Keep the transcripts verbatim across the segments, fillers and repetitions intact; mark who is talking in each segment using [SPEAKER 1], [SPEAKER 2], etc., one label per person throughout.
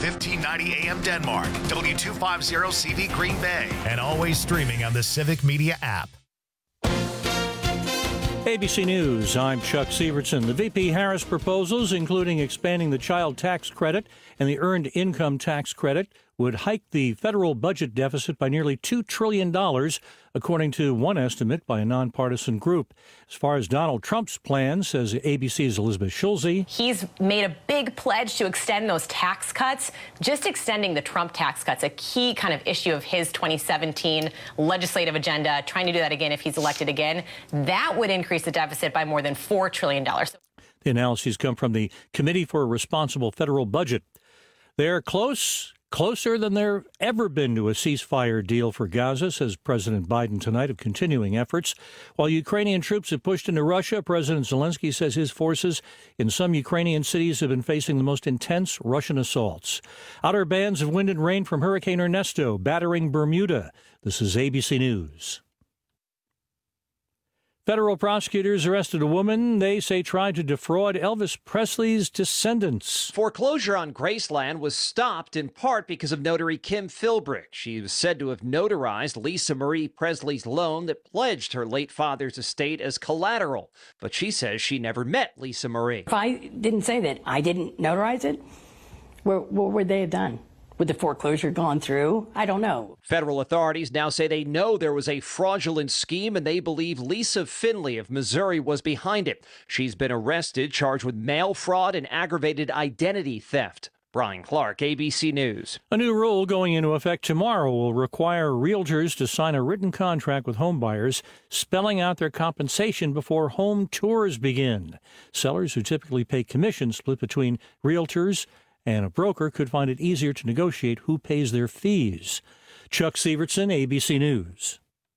[SPEAKER 1] fifteen ninety A M Denmark, W two fifty C V Green Bay, and always streaming on the Civic Media app.
[SPEAKER 2] A B C News, I'm Chuck Severson. The V P Harris proposals, including expanding the child tax credit and the earned income tax credit, would hike the federal budget deficit by nearly two trillion dollars, according to one estimate by a nonpartisan group. As far as Donald Trump's plan, says A B C's Elizabeth Schulze.
[SPEAKER 3] He's made a big pledge to extend those tax cuts. Just extending the Trump tax cuts, a key kind of issue of his twenty seventeen legislative agenda, trying to do that again if he's elected again, that would increase the deficit by more than four trillion dollars.
[SPEAKER 2] The analyses come from the Committee for a Responsible Federal Budget. They're close. Closer than there ever been to a ceasefire deal for Gaza, says President Biden tonight, of continuing efforts. While Ukrainian troops have pushed into Russia, President Zelensky says his forces in some Ukrainian cities have been facing the most intense Russian assaults. Outer bands of wind and rain from Hurricane Ernesto battering Bermuda. This is A B C News. Federal prosecutors arrested a woman they say tried to defraud Elvis Presley's descendants.
[SPEAKER 4] Foreclosure on Graceland was stopped in part because of notary Kim Philbrick. She was said to have notarized Lisa Marie Presley's loan that pledged her late father's estate as collateral. But she says she never met Lisa Marie.
[SPEAKER 5] If I didn't say that, I didn't notarize it, what, what would they have done? Would the foreclosure gone through? I don't know.
[SPEAKER 4] Federal authorities now say they know there was a fraudulent scheme and they believe Lisa Finley of Missouri was behind it. She's been arrested, charged with mail fraud and aggravated identity theft. Brian Clark, A B C News.
[SPEAKER 2] A new rule going into effect tomorrow will require realtors to sign a written contract with homebuyers, spelling out their compensation before home tours begin. Sellers who typically pay commissions split between realtors and a broker could find it easier to negotiate who pays their fees. Chuck Severson, A B C News.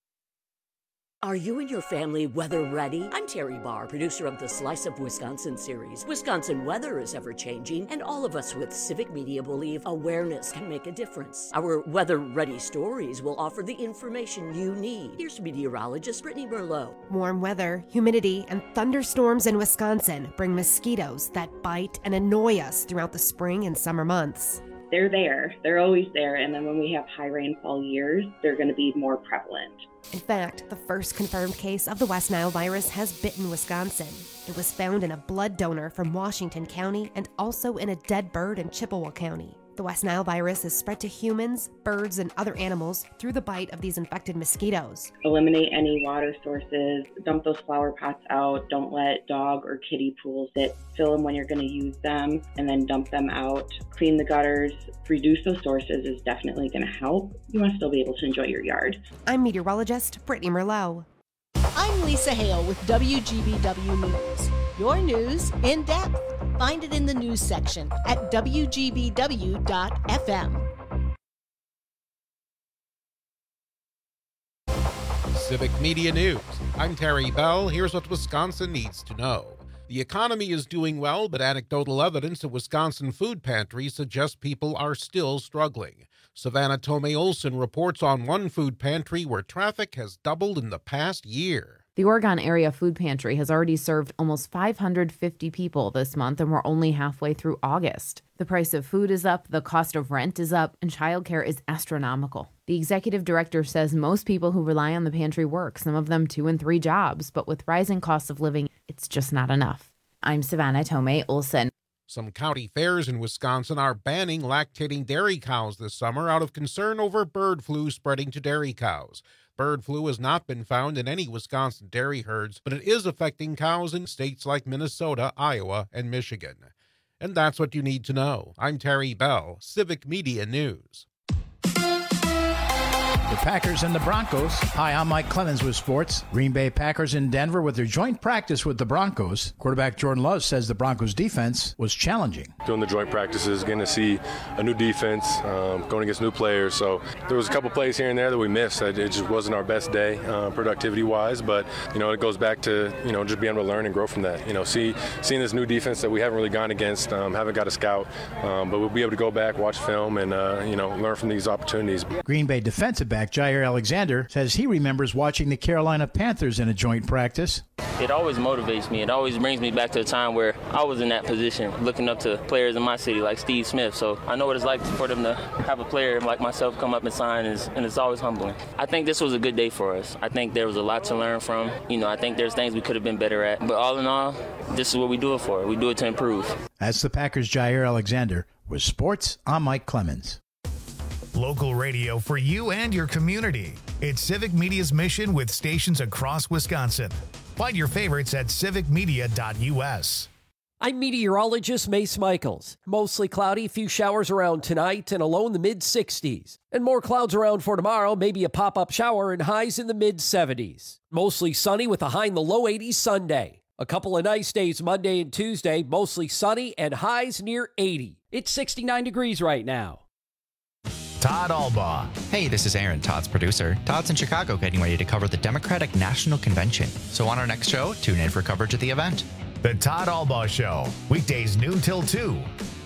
[SPEAKER 6] Are you and your family weather ready? I'm Terry Barr, producer of the Slice of Wisconsin series. Wisconsin weather is ever-changing, and all of us with Civic Media believe awareness can make a difference. Our weather-ready stories will offer the information you need. Here's meteorologist Brittany Merlot.
[SPEAKER 7] Warm weather, humidity, and thunderstorms in Wisconsin bring mosquitoes that bite and annoy us throughout the spring and summer months.
[SPEAKER 8] They're there. They're always there. And then when we have high rainfall years, they're going to be more prevalent.
[SPEAKER 7] In fact, the first confirmed case of the West Nile virus has bitten Wisconsin. It was found in a blood donor from Washington County and also in a dead bird in Chippewa County. The West Nile virus is spread to humans, birds, and other animals through the bite of these infected mosquitoes.
[SPEAKER 8] Eliminate any water sources, dump those flower pots out, don't let dog or kitty pools sit. Fill them when you're going to use them, and then dump them out. Clean the gutters, reduce those sources is definitely going to help. You want to still be able to enjoy your yard.
[SPEAKER 7] I'm meteorologist Brittany Merlot.
[SPEAKER 9] I'm Lisa Hale with W G B W News. Your news in depth. Find it in the news section at W G B W dot F M.
[SPEAKER 10] Civic Media News. I'm Terry Bell. Here's what Wisconsin needs to know. The economy is doing well, but anecdotal evidence at Wisconsin food pantries suggests people are still struggling. Savannah Tomei Olson reports on one food pantry where traffic has doubled in the past year.
[SPEAKER 11] The Oregon Area Food Pantry has already served almost five hundred fifty people this month, and we're only halfway through August. The price of food is up, the cost of rent is up, and childcare is astronomical. The executive director says most people who rely on the pantry work, some of them two and three jobs, but with rising costs of living, it's just not enough. I'm Savannah Tomei Olson.
[SPEAKER 10] Some county fairs in Wisconsin are banning lactating dairy cows this summer out of concern over bird flu spreading to dairy cows. Bird flu has not been found in any Wisconsin dairy herds, but it is affecting cows in states like Minnesota, Iowa, and Michigan. And that's what you need to know. I'm Terry Bell, Civic Media News.
[SPEAKER 12] The Packers and the Broncos. Hi, I'm Mike Clemens with sports. Green Bay Packers in Denver with their joint practice with the Broncos. Quarterback Jordan Love says the Broncos' defense was challenging.
[SPEAKER 13] Doing the joint practices, getting to see a new defense, um, going against new players. So there was a couple plays here and there that we missed. It just wasn't our best day uh, productivity-wise, but, you know, it goes back to, you know, just being able to learn and grow from that. You know, see, seeing this new defense that we haven't really gone against, um, haven't got a scout, um, but we'll be able to go back, watch film, and, uh, you know, learn from these opportunities.
[SPEAKER 12] Green Bay defensive back Jair Alexander says he remembers watching the Carolina Panthers in a joint practice.
[SPEAKER 14] It always motivates me. It always brings me back to a time where I was in that position, looking up to players in my city like Steve Smith. So I know what it's like for them to have a player like myself come up and sign, and it's, and it's always humbling. I think this was a good day for us. I think there was a lot to learn from. You know, I think there's things we could have been better at. But all in all, this is what we do it for. We do it to improve.
[SPEAKER 12] That's the Packers' Jair Alexander. With sports, I'm Mike Clemens.
[SPEAKER 1] Local radio for you and your community. It's Civic Media's mission with stations across Wisconsin. Find your favorites at civic media dot u s.
[SPEAKER 15] I'm meteorologist Mace Michaels. Mostly cloudy, few showers around tonight and a low in the mid sixties. And more clouds around for tomorrow, maybe a pop-up shower and highs in the mid seventies. Mostly sunny with a high in the low eighties Sunday. A couple of nice days Monday and Tuesday, mostly sunny and highs near eighty. It's sixty-nine degrees right now.
[SPEAKER 1] Todd Albaugh.
[SPEAKER 16] Hey, this is Aaron, Todd's producer. Todd's in Chicago getting ready to cover the Democratic National Convention. So on our next show, tune in for coverage of the event.
[SPEAKER 1] The Todd Albaugh Show, weekdays noon till two.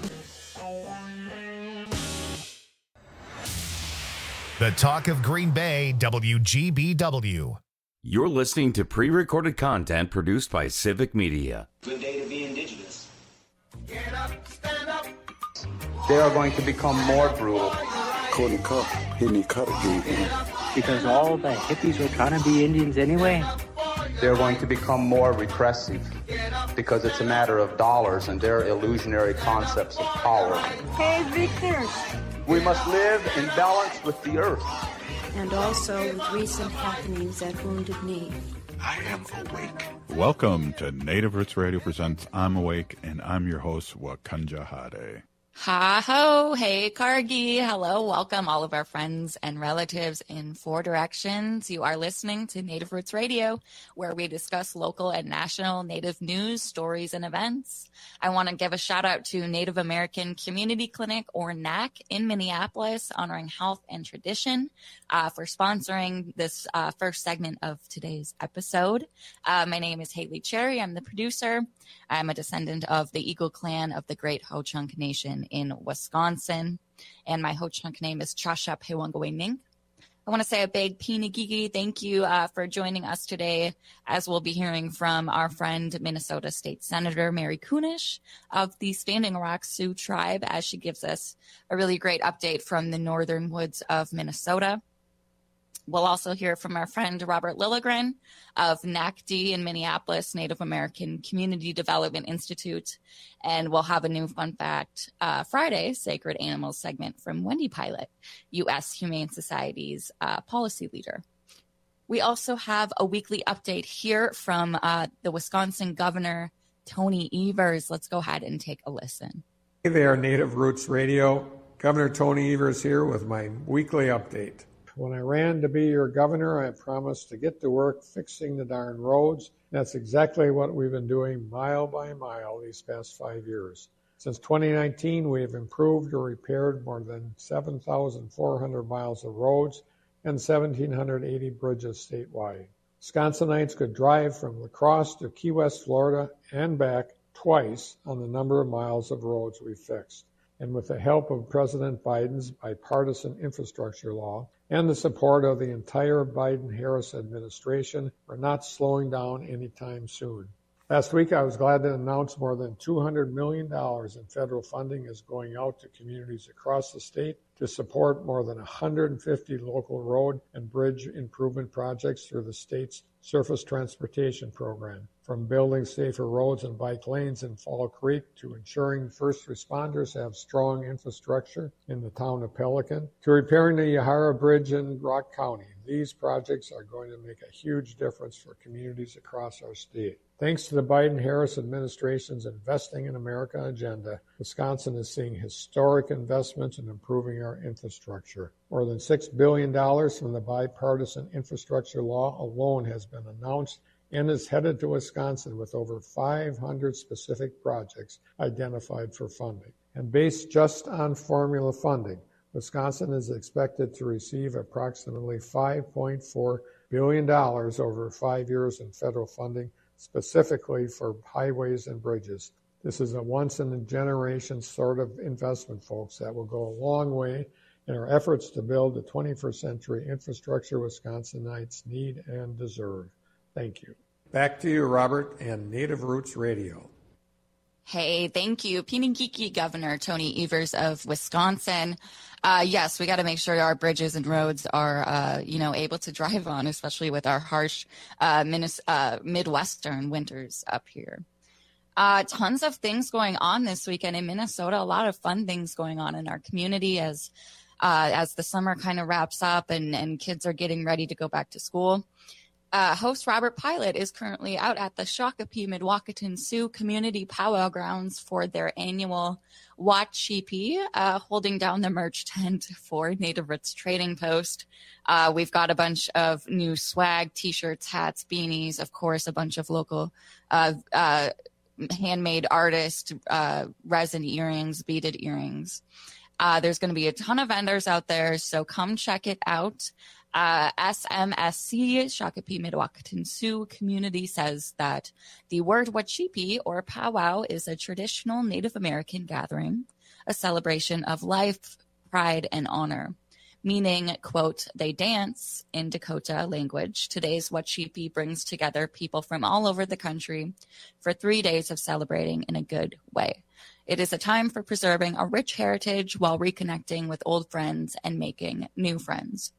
[SPEAKER 1] The Talk of Green Bay, W G B W.
[SPEAKER 17] You're listening to pre-recorded content produced by Civic Media.
[SPEAKER 18] Good day to be indigenous.
[SPEAKER 19] Get up, stand up.
[SPEAKER 20] They are going to become more brutal.
[SPEAKER 21] Couldn't cut, hitting cut again.
[SPEAKER 22] Because all the hippies were trying to be Indians anyway.
[SPEAKER 20] They're going to become more repressive because it's a matter of dollars and their illusionary concepts of power.
[SPEAKER 23] Hey, Victor.
[SPEAKER 20] We must live in balance with the earth.
[SPEAKER 23] And also with recent happenings at Wounded Knee.
[SPEAKER 21] I am awake.
[SPEAKER 24] Welcome to Native Roots Radio presents I'm Awake, and I'm your host, Wakanja Hade.
[SPEAKER 25] Ha ho, hey Cargie, hello, welcome all of our friends and relatives in four directions. You are listening to Native Roots Radio, where we discuss local and national Native news, stories, and events. I want to give a shout out to Native American Community Clinic, or N A C, in Minneapolis, honoring health and tradition, uh, for sponsoring this uh, first segment of today's episode. Uh, my name is Haley Cherry. I'm the producer. I'm a descendant of the Eagle Clan of the Great Ho-Chunk Nation in Wisconsin, and my Ho-Chunk name is Chasha Pewangaway-Ning. I want to say a big Pinagigi thank you uh, for joining us today, as we'll be hearing from our friend Minnesota State Senator Mary Kunesh of the Standing Rock Sioux tribe, as she gives us a really great update from the northern woods of Minnesota. We'll also hear from our friend Robert Lilligren of N A C D in Minneapolis, Native American Community Development Institute. And we'll have a new Fun Fact uh, Friday Sacred Animals segment from Wendy Pilot, U S Humane Society's uh, policy leader. We also have a weekly update here from uh, the Wisconsin Governor, Tony Evers. Let's go ahead and take a listen.
[SPEAKER 26] Hey there, Native Roots Radio. Governor Tony Evers here with my weekly update. When I ran to be your governor, I promised to get to work fixing the darn roads. That's exactly what we've been doing mile by mile these past five years. Since twenty nineteen, we have improved or repaired more than seven thousand four hundred miles of roads and one thousand seven hundred eighty bridges statewide. Wisconsinites could drive from La Crosse to Key West, Florida, and back twice on the number of miles of roads we fixed. And with the help of President Biden's bipartisan infrastructure law and the support of the entire Biden-Harris administration, we're not slowing down anytime soon. Last week, I was glad to announce more than two hundred million dollars in federal funding is going out to communities across the state to support more than one hundred fifty local road and bridge improvement projects through the state's Surface Transportation Program. From building safer roads and bike lanes in Fall Creek to ensuring first responders have strong infrastructure in the town of Pelican to repairing the Yahara Bridge in Rock County. These projects are going to make a huge difference for communities across our state. Thanks to the Biden-Harris administration's Investing in America agenda, Wisconsin is seeing historic investments in improving our infrastructure. More than six billion dollars from the bipartisan infrastructure law alone has been announced and is headed to Wisconsin with over five hundred specific projects identified for funding. And based just on formula funding, Wisconsin is expected to receive approximately five point four billion dollars over five years in federal funding, specifically for highways and bridges. This is a once-in-a-generation sort of investment, folks, that will go a long way in our efforts to build the twenty-first century infrastructure Wisconsinites need and deserve. Thank you. Back to you, Robert, and Native Roots Radio.
[SPEAKER 25] Hey, thank you. Pinigiki Governor Tony Evers of Wisconsin. Uh, yes, we got to make sure our bridges and roads are, uh, you know, able to drive on, especially with our harsh uh, Minnes- uh, Midwestern winters up here. Uh, tons of things going on this weekend in Minnesota. A lot of fun things going on in our community as uh, as the summer kind of wraps up and, and kids are getting ready to go back to school. Uh, host Robert Pilot is currently out at the Shakopee Midwakanton Sioux Community Powwow Grounds for their annual Wachipi, uh, holding down the merch tent for Native Roots Trading Post. Uh, we've got a bunch of new swag, t-shirts, hats, beanies, of course, a bunch of local uh, uh, handmade artist uh, resin earrings, beaded earrings. Uh, there's going to be a ton of vendors out there, so come check it out. Uh, S M S C, Shakopee Midwakanton Sioux Community, says that the word Wachipi, or powwow, is a traditional Native American gathering, a celebration of life, pride, and honor, meaning, quote, they dance in Dakota language. Today's Wachipi brings together people from all over the country for three days of celebrating in a good way. It is a time for preserving a rich heritage while reconnecting with old friends and making new friends.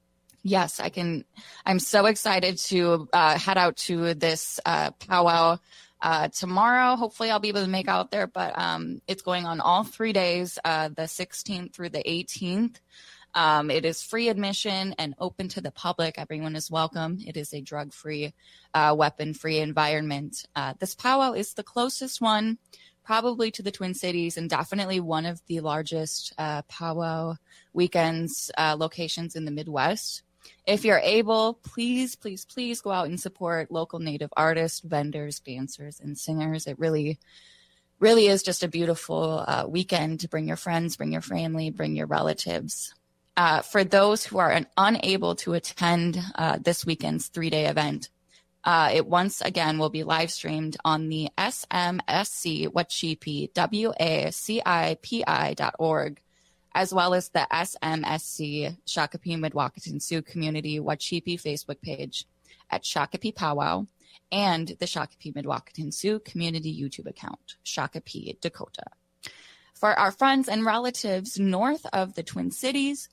[SPEAKER 25] Yes, I can. I'm so excited to uh, head out to this uh, powwow uh, tomorrow. Hopefully I'll be able to make out there, but um, it's going on all three days, uh, the sixteenth through the eighteenth. Um, it is free admission and open to the public. Everyone is welcome. It is a drug-free, uh, weapon-free environment. Uh, this powwow is the closest one probably to the Twin Cities and definitely one of the largest uh, powwow weekends uh, locations in the Midwest. If you're able, please, please, please go out and support local Native artists, vendors, dancers, and singers. It really, really is just a beautiful uh, weekend to bring your friends, bring your family, bring your relatives. Uh, for those who are un- unable to attend uh, this weekend's three-day event, uh, it once again will be live streamed on the S M S C Wachipi, W A C I P I dot org, as well as the S M S C Shakopee Midwakanton Sioux Community Wachipi Facebook page at Shakopee Powwow and the Shakopee Midwakanton Sioux Community YouTube account, Shakopee Dakota. For our friends and relatives north of the Twin Cities,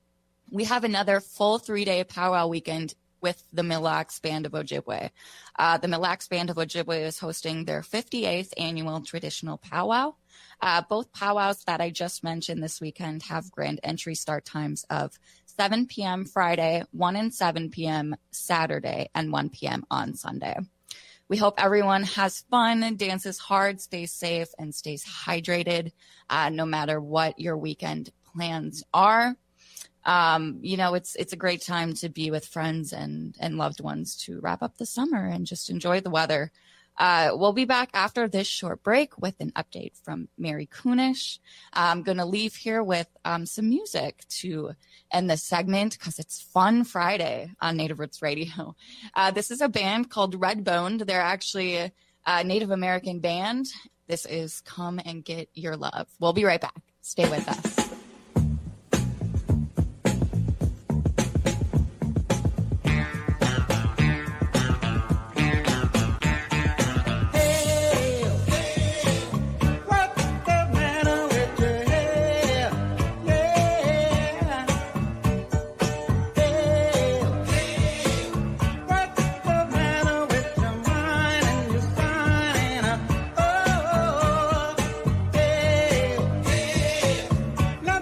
[SPEAKER 25] we have another full three-day powwow weekend with the Mille Lacs Band of Ojibwe. Uh, the Mille Lacs Band of Ojibwe is hosting their fifty-eighth annual traditional powwow. Uh, both powwows that I just mentioned this weekend have grand entry start times of seven p.m. Friday, one and seven p.m. Saturday, and one p.m. on Sunday. We hope everyone has fun, dances hard, stays safe, and stays hydrated, uh, no matter what your weekend plans are. Um, you know, it's it's a great time to be with friends and, and loved ones to wrap up the summer and just enjoy the weather. Uh, we'll be back after this short break with an update from Mary Kunish. I'm going to leave here with um, some music to end the segment because it's Fun Friday on Native Roots Radio. Uh, this is a band called Redboned. They're actually a, a Native American band. This is Come and Get Your Love. We'll be right back. Stay with us.
[SPEAKER 2] Love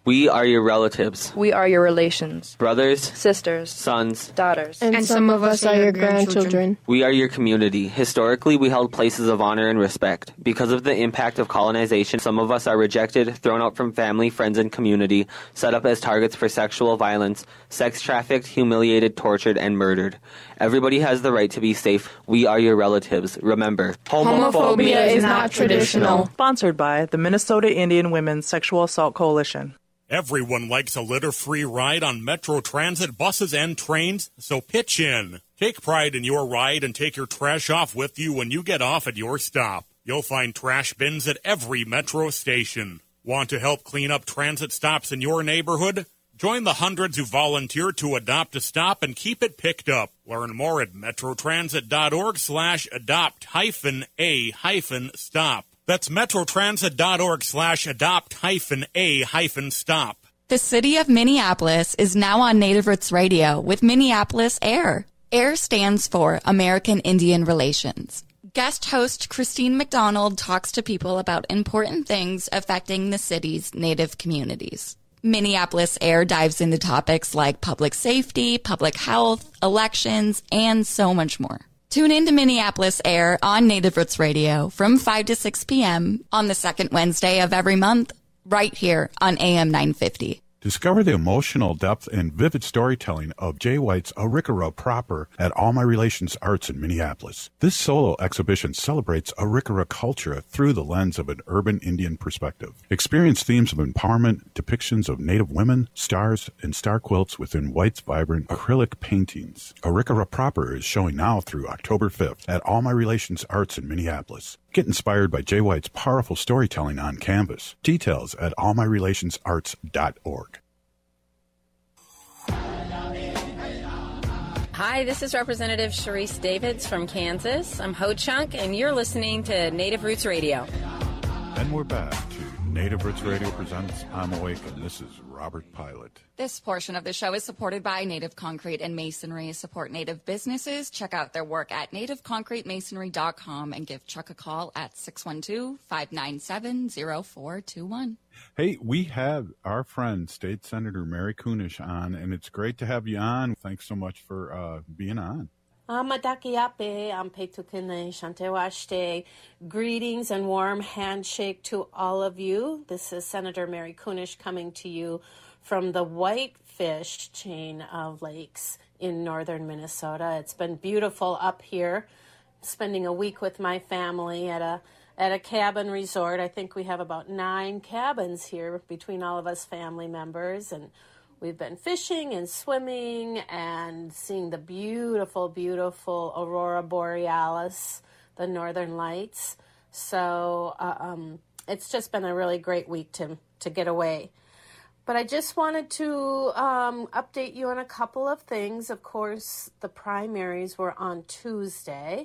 [SPEAKER 2] We are your relatives.
[SPEAKER 3] We are your relations.
[SPEAKER 2] Brothers.
[SPEAKER 3] Sisters.
[SPEAKER 2] Sons.
[SPEAKER 3] Daughters.
[SPEAKER 4] And, and some of us are your grandchildren.
[SPEAKER 2] We are your community. Historically, we held places of honor and respect. Because of the impact of colonization, some of us are rejected, thrown out from family, friends, and community, set up as targets for sexual violence, sex trafficked, humiliated, tortured, and murdered. Everybody has the right to be safe. We are your relatives. Remember,
[SPEAKER 4] homophobia is not traditional.
[SPEAKER 5] Sponsored by the Minnesota Indian Women's Sexual Assault Coalition.
[SPEAKER 6] Everyone likes a litter-free ride on Metro Transit buses and trains, so pitch in. Take pride in your ride and take your trash off with you when you get off at your stop. You'll find trash bins at every Metro station. Want to help clean up transit stops in your neighborhood? Join the hundreds who volunteer to adopt a stop and keep it picked up. Learn more at metrotransit.org slash adopt hyphen a hyphen stop. That's metrotransit.org slash adopt hyphen a hyphen stop.
[SPEAKER 25] The city of Minneapolis is now on Native Roots Radio with Minneapolis AIR. AIR stands for American Indian Relations. Guest host Christine McDonald talks to people about important things affecting the city's Native communities. Minneapolis AIR dives into topics like public safety, public health, elections, and so much more. Tune in to Minneapolis AIR on Native Roots Radio from five to six p.m. on the second Wednesday of every month, right here on A M nine fifty.
[SPEAKER 24] Discover the emotional depth and vivid storytelling of Jay White's Arikara Proper at All My Relations Arts in Minneapolis. This solo exhibition celebrates Arikara culture through the lens of an urban Indian perspective. Experience themes of empowerment, depictions of Native women, stars, and star quilts within White's vibrant acrylic paintings. Arikara Proper is showing now through October fifth at All My Relations Arts in Minneapolis. Get inspired by Jay White's powerful storytelling on canvas. Details at all my relations arts dot org.
[SPEAKER 8] Hi, this is Representative Sharice Davids from Kansas. I'm Ho Chunk, and you're listening to Native Roots Radio.
[SPEAKER 24] And we're back to Native Roots Radio presents I'm Awake, and this is Robert Pilot.
[SPEAKER 25] This portion of the show is supported by Native Concrete and Masonry. Support Native businesses. Check out their work at native concrete masonry dot com and give Chuck a call at six one two, five nine seven, zero four two one.
[SPEAKER 24] Hey, we have our friend, State Senator Mary Kunesh, on, and it's great to have you on. Thanks so much for uh, being on.
[SPEAKER 27] Amadakiape, Ampetukine, Shantewashte. Greetings and warm handshake to all of you. This is Senator Mary Kunesh coming to you from the Whitefish chain of lakes in northern Minnesota. It's been beautiful up here, spending a week with my family at a at a cabin resort. I think we have about nine cabins here between all of us family members, and we've been fishing and swimming and seeing the beautiful, beautiful Aurora Borealis, the Northern Lights. So uh, um, it's just been a really great week to, to get away. But I just wanted to um, update you on a couple of things. Of course, the primaries were on Tuesday,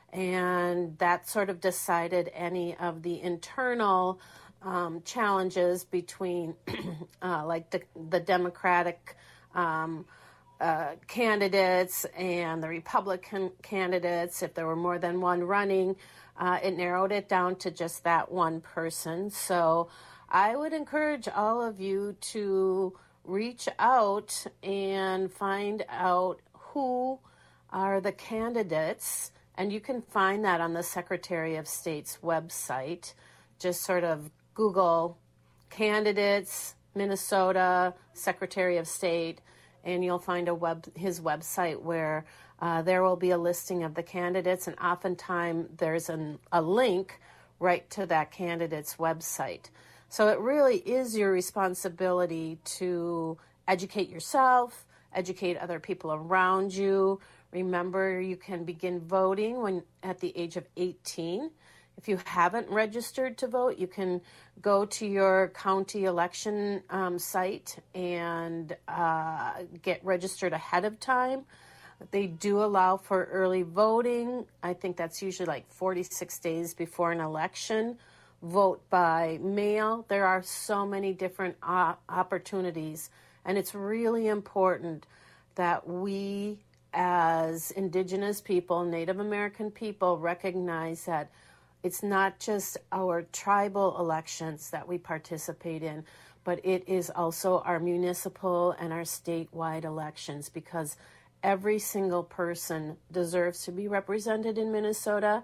[SPEAKER 27] and that sort of decided any of the internal Um, challenges between uh, like the, the Democratic um, uh, candidates and the Republican candidates. If there were more than one running, uh, it narrowed it down to just that one person. So I would encourage all of you to reach out and find out who are the candidates, and you can find that on the Secretary of State's website. Just sort of Google candidates, Minnesota, Secretary of State, and you'll find a web his website where uh, there will be a listing of the candidates, and oftentimes there's an, a link right to that candidate's website. So it really is your responsibility to educate yourself, educate other people around you. Remember, you can begin voting when at the age of eighteen. If you haven't registered to vote, you can go to your county election um, site and uh, get registered ahead of time. They do allow for early voting. I think that's usually like forty-six days before an election. Vote by mail. There are so many different uh, opportunities, and it's really important that we as Indigenous people, Native American people, recognize that It's not just our tribal elections that we participate in, but it is also our municipal and our statewide elections, because every single person deserves to be represented in Minnesota.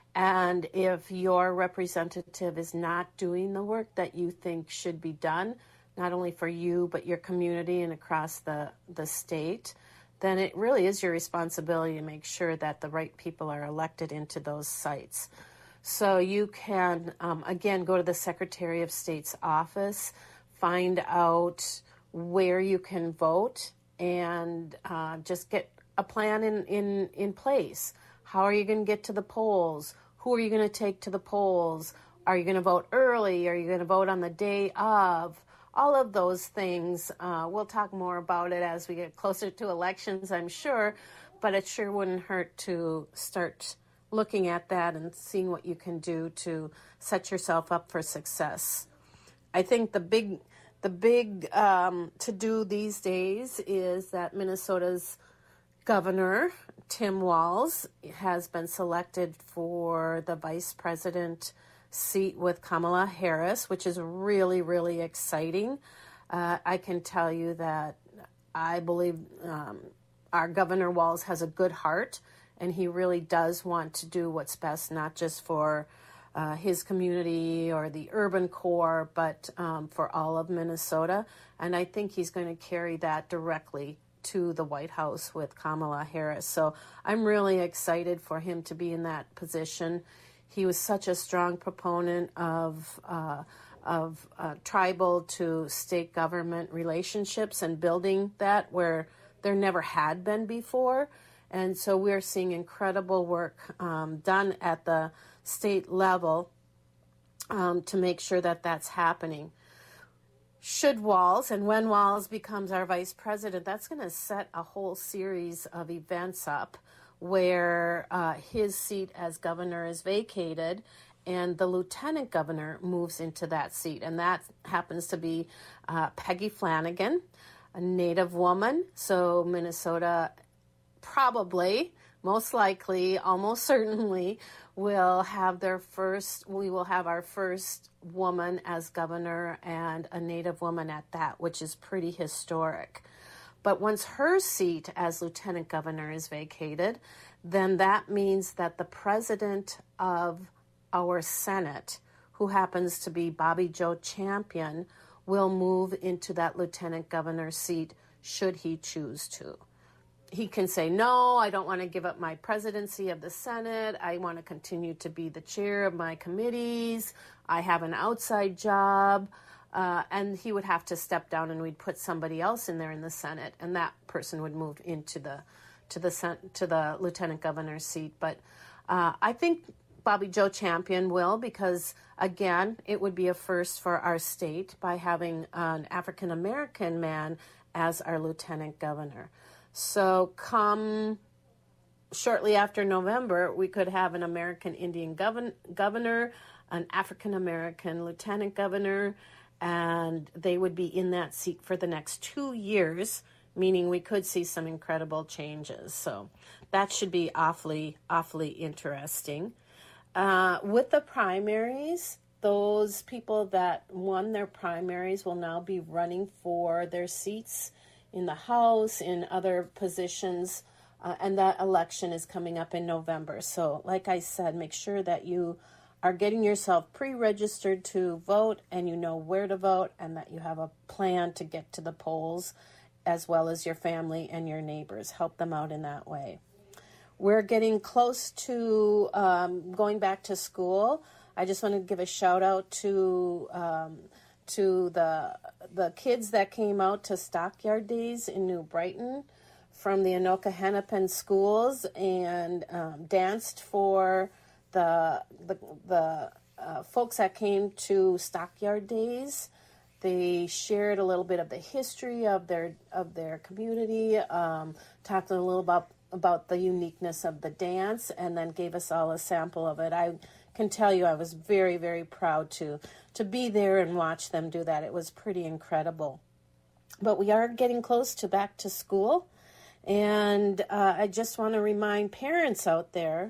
[SPEAKER 27] And if your representative is not doing the work that you think should be done, not only for you, but your community and across the, the state, then it really is your responsibility to make sure that the right people are elected into those sites. So you can, um, again, go to the Secretary of State's office, find out where you can vote, and uh, just get a plan in, in, in place. How are you going to get to the polls? Who are you going to take to the polls? Are you going to vote early? Are you going to vote on the day of? All of those things. Uh, we'll talk more about it as we get closer to elections, I'm sure, but it sure wouldn't hurt to start looking at that and seeing what you can do to set yourself up for success. I think the big, the big um, to-do these days is that Minnesota's Governor Tim Walz has been selected for the vice president seat with Kamala Harris, which is really, really exciting. Uh, I can tell you that I believe um, our Governor Walz has a good heart, and he really does want to do what's best, not just for uh, his community or the urban core, but um, for all of Minnesota. And I think he's going to carry that directly to the White House with Kamala Harris. So I'm really excited for him to be in that position. He was such a strong proponent of uh, of uh, tribal to state government relationships and building that where there never had been before. And so we're seeing incredible work um, done at the state level um, to make sure that that's happening. Should Walz, and when Walz becomes our vice president, that's going to set a whole series of events up where uh, his seat as governor is vacated and the lieutenant governor moves into that seat. And that happens to be uh, Peggy Flanagan, a Native woman. So Minnesota probably, most likely, almost certainly will have their first, we will have our first woman as governor, and a Native woman at that, which is pretty historic. But once her seat as lieutenant governor is vacated, then that means that the president of our Senate, who happens to be Bobby Joe Champion, will move into that lieutenant governor seat should he choose to. He can say, no, I don't want to give up my presidency of the Senate. I want to continue to be the chair of my committees. I have an outside job. Uh, and he would have to step down, and we'd put somebody else in there in the Senate, and that person would move into the to the to the lieutenant governor's seat. But uh, I think Bobby Joe Champion will, because again, it would be a first for our state by having an African American man as our lieutenant governor. So come shortly after November, we could have an American Indian govern- governor, an African American lieutenant governor, and they would be in that seat for the next two years, meaning we could see some incredible changes. So that should be awfully, awfully interesting. Uh, with the primaries, those people that won their primaries will now be running for their seats in the House, in other positions, uh, and that election is coming up in November. So like I said, make sure that you are getting yourself pre-registered to vote, and you know where to vote, and that you have a plan to get to the polls, as well as your family and your neighbors. Help them out in that way. We're getting close to um, going back to school. I just want to give a shout out to um, to the the kids that came out to Stockyard Days in New Brighton from the Anoka Hennepin schools and um, danced for the the, the uh, folks that came to Stockyard Days. They shared a little bit of the history of their of their community, um, talked a little about about the uniqueness of the dance, and then gave us all a sample of it. I can tell you I was very, very proud to to be there and watch them do that. It was pretty incredible. But we are getting close to back to school, and uh, I just want to remind parents out there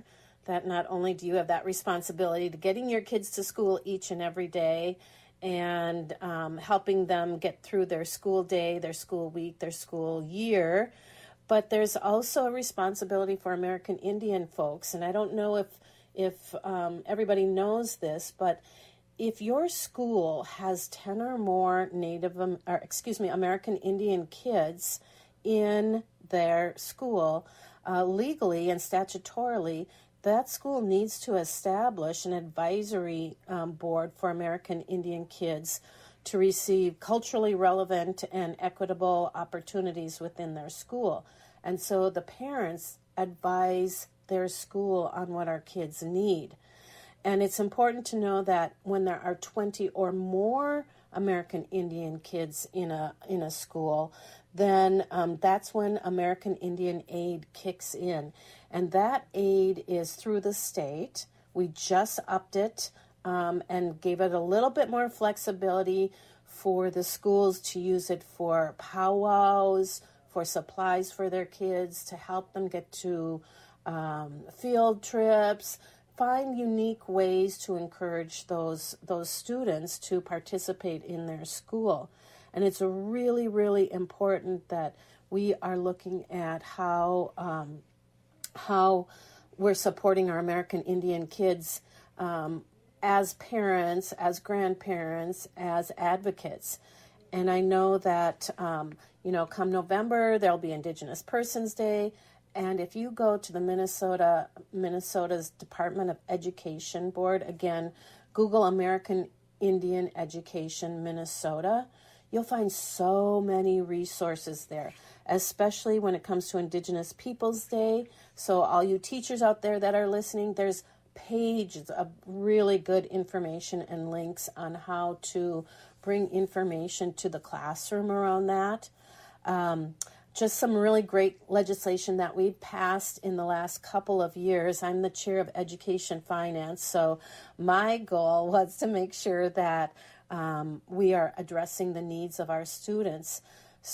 [SPEAKER 27] that not only do you have that responsibility to getting your kids to school each and every day and um, helping them get through their school day, their school week, their school year, but there's also a responsibility for American Indian folks. And I don't know if if um, everybody knows this, but if your school has ten or more Native, or excuse me, American Indian kids in their school, uh, legally and statutorily, that school needs to establish an advisory um, board for American Indian kids to receive culturally relevant and equitable opportunities within their school. And so the parents advise their school on what our kids need. And it's important to know that when there are twenty or more American Indian kids in a in a school, then um, that's when American Indian Aid kicks in. And that aid is through the state. We just upped it um, and gave it a little bit more flexibility for the schools to use it for powwows, for supplies for their kids, to help them get to um, field trips, find unique ways to encourage those those students to participate in their school. And it's really, really important that we are looking at how um, how we're supporting our American Indian kids um, as parents, as grandparents, as advocates. And I know that, um, you know, come November, there'll be Indigenous Persons Day. And if you go to the Minnesota, Minnesota's Department of Education board, again, Google American Indian Education Minnesota, you'll find so many resources there, especially when it comes to Indigenous Peoples Day. So all you teachers out there that are listening, there's pages of really good information and links on how to bring information to the classroom around that. Um, just some really great legislation that we've passed in the last couple of years. I'm the chair of Education Finance, so my goal was to make sure that um, we are addressing the needs of our students.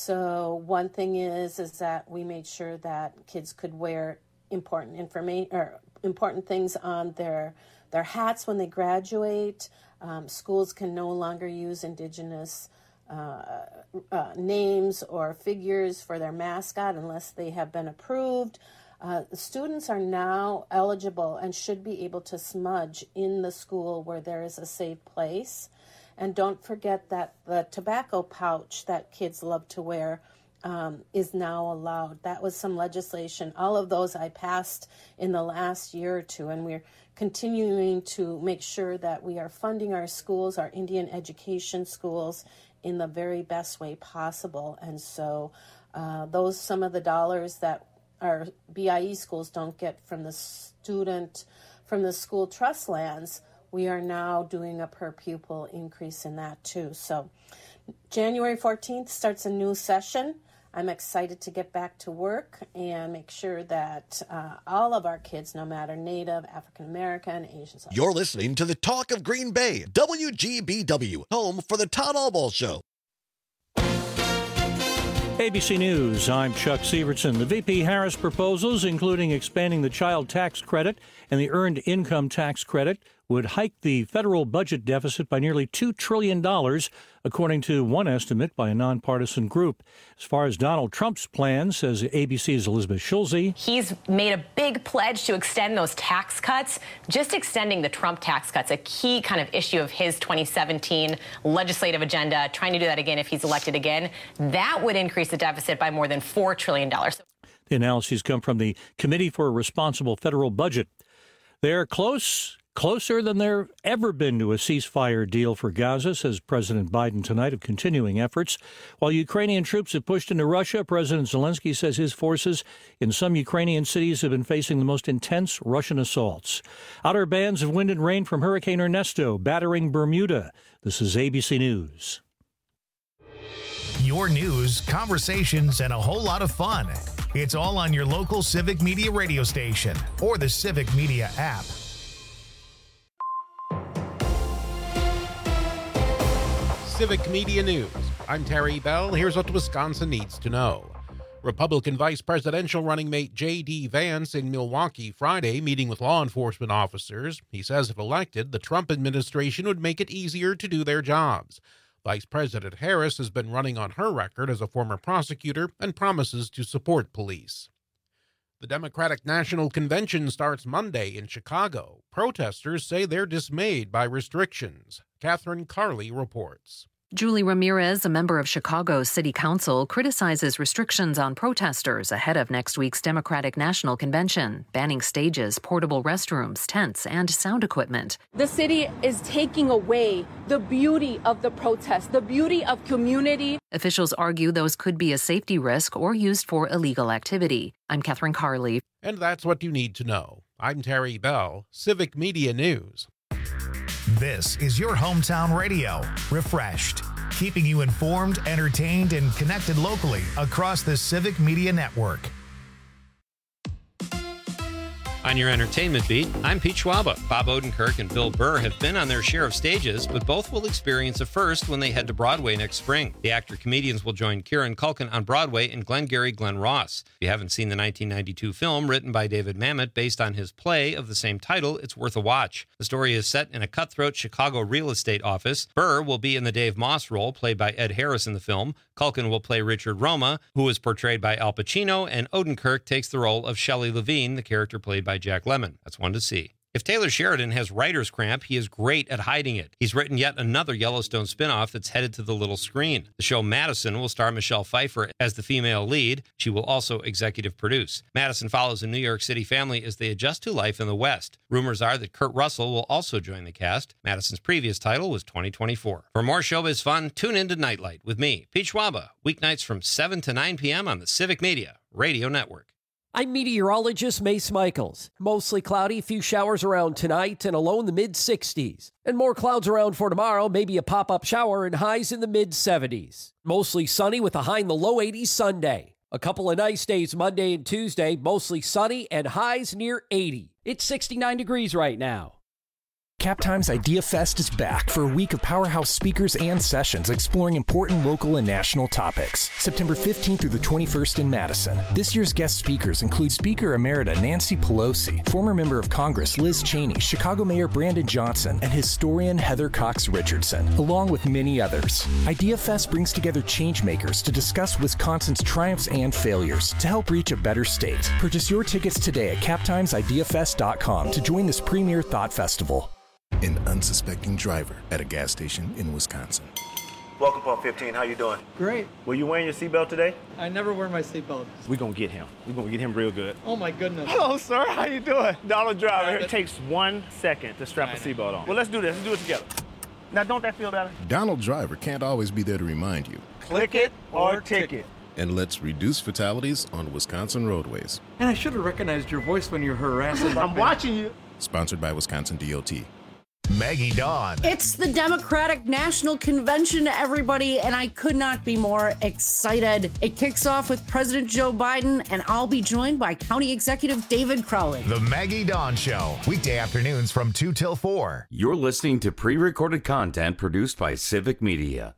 [SPEAKER 27] So one thing is is that we made sure that kids could wear important information or important things on their their hats when they graduate. Um, schools can no longer use Indigenous uh, uh, names or figures for their mascot unless they have been approved. Uh, students are now eligible and should be able to smudge in the school where there is a safe place. And don't forget that the tobacco pouch that kids love to wear um, is now allowed. That was some legislation. All of those I passed in the last year or two, and we're continuing to make sure that we are funding our schools, our Indian education schools, in the very best way possible. And so uh, those some of the dollars that our B I E schools don't get from the student, from the school trust lands, we are now doing a per pupil increase in that too. So January fourteenth starts a new session. I'm excited to get back to work and make sure that uh, all of our kids, no matter Native, African American, Asian.
[SPEAKER 3] You're listening to the Talk of Green Bay, W G B W, home for the Todd Albaugh Show.
[SPEAKER 7] A B C News, I'm Chuck Severson. The V P Harris proposals, including expanding the child tax credit and the earned income tax credit, would hike the federal budget deficit by nearly two trillion dollars, according to one estimate by a nonpartisan group. As far as Donald Trump's plans, says A B C's Elizabeth Schulze.
[SPEAKER 9] He's made a big pledge to extend those tax cuts. Just extending the Trump tax cuts, a key kind of issue of his twenty seventeen legislative agenda, trying to do that again if he's elected again, that would increase the deficit by more than four trillion dollars.
[SPEAKER 7] The analyses come from the Committee for a Responsible Federal Budget. They're close. Closer than there ever been to a ceasefire deal for Gaza, says President Biden tonight, of continuing efforts. While Ukrainian troops have pushed into Russia, President Zelensky says his forces in some Ukrainian cities have been facing the most intense Russian assaults. Outer bands of wind and rain from Hurricane Ernesto battering Bermuda. This is A B C News.
[SPEAKER 1] Your news, conversations, and a whole lot of fun. It's all on your local Civic Media radio station or the Civic Media app.
[SPEAKER 10] Civic Media News. I'm Terry Bell. Here's what Wisconsin needs to know. Republican vice presidential running mate J D. Vance in Milwaukee Friday meeting with law enforcement officers. He says if elected, the Trump administration would make it easier to do their jobs. Vice President Harris has been running on her record as a former prosecutor and promises to support police. The Democratic National Convention starts Monday in Chicago. Protesters say they're dismayed by restrictions. Catherine Carley reports.
[SPEAKER 11] Julie Ramirez, a member of Chicago's City Council, criticizes restrictions on protesters ahead of next week's Democratic National Convention, banning stages, portable restrooms, tents, and sound equipment.
[SPEAKER 12] The city is taking away the beauty of the protest, the beauty of community.
[SPEAKER 11] Officials argue those could be a safety risk or used for illegal activity. I'm Catherine Carley.
[SPEAKER 10] And that's what you need to know. I'm Terry Bell, Civic Media News.
[SPEAKER 1] This is your hometown radio, Refreshed, keeping you informed, entertained, and connected locally across the Civic Media Network.
[SPEAKER 13] On your entertainment beat, I'm Pete Schwaba. Bob Odenkirk and Bill Burr have been on their share of stages, but both will experience a first when they head to Broadway next spring. The actor-comedians will join Kieran Culkin on Broadway in Glengarry Glen Ross. If you haven't seen the nineteen ninety-two film written by David Mamet based on his play of the same title, it's worth a watch. The story is set in a cutthroat Chicago real estate office. Burr will be in the Dave Moss role, played by Ed Harris in the film. Culkin will play Richard Roma, who is portrayed by Al Pacino, and Odenkirk takes the role of Shelley Levine, the character played by Jack Lemmon. That's one to see. If Taylor Sheridan has writer's cramp, he is great at hiding it. He's written yet another Yellowstone spinoff that's headed to the little screen. The show Madison will star Michelle Pfeiffer as the female lead. She will also executive produce. Madison follows a New York City family as they adjust to life in the West. Rumors are that Kurt Russell will also join the cast. Madison's previous title was twenty twenty-four. For more showbiz fun, tune in to Nightlight with me, Pete Schwaba, weeknights from seven to nine p.m. on the Civic Media Radio Network.
[SPEAKER 14] I'm meteorologist Mace Michaels. Mostly cloudy, few showers around tonight, and a low in the mid sixties. And more clouds around for tomorrow, maybe a pop-up shower and highs in the mid seventies. Mostly sunny with a high in the low eighties Sunday. A couple of nice days Monday and Tuesday, mostly sunny and highs near eighty. It's sixty-nine degrees right now.
[SPEAKER 15] CapTime's Idea Fest is back for a week of powerhouse speakers and sessions exploring important local and national topics. September fifteenth through the twenty-first in Madison. This year's guest speakers include Speaker Emerita Nancy Pelosi, former member of Congress Liz Cheney, Chicago Mayor Brandon Johnson, and historian Heather Cox Richardson, along with many others. Idea Fest brings together changemakers to discuss Wisconsin's triumphs and failures to help reach a better state. Purchase your tickets today at cap times idea fest dot com to join this premier thought festival.
[SPEAKER 16] An unsuspecting driver at a gas station in Wisconsin.
[SPEAKER 28] Welcome, Pump fifteen. How you doing?
[SPEAKER 29] Great.
[SPEAKER 28] Were you wearing your seatbelt today?
[SPEAKER 29] I never wear my seatbelt.
[SPEAKER 28] We're going to get him. We're going to get him real good.
[SPEAKER 29] Oh, my goodness.
[SPEAKER 28] Hello, sir. How you doing? Donald Driver. It takes one second to strap a seatbelt on. Well, let's do this. Let's do it together. Now, don't that feel better?
[SPEAKER 16] Donald Driver can't always be there to remind you.
[SPEAKER 28] Click it or ticket.
[SPEAKER 16] And let's reduce fatalities on Wisconsin roadways.
[SPEAKER 29] And I should have recognized your voice when you're harassing.
[SPEAKER 28] I'm watching you.
[SPEAKER 16] Sponsored by Wisconsin D O T.
[SPEAKER 1] Maggie Dawn.
[SPEAKER 30] It's the Democratic National Convention, everybody, and I could not be more excited. It kicks off with President Joe Biden, and I'll be joined by County Executive David Crowley.
[SPEAKER 1] The Maggie Dawn Show, weekday afternoons from two till four.
[SPEAKER 17] You're listening to pre-recorded content produced by Civic Media.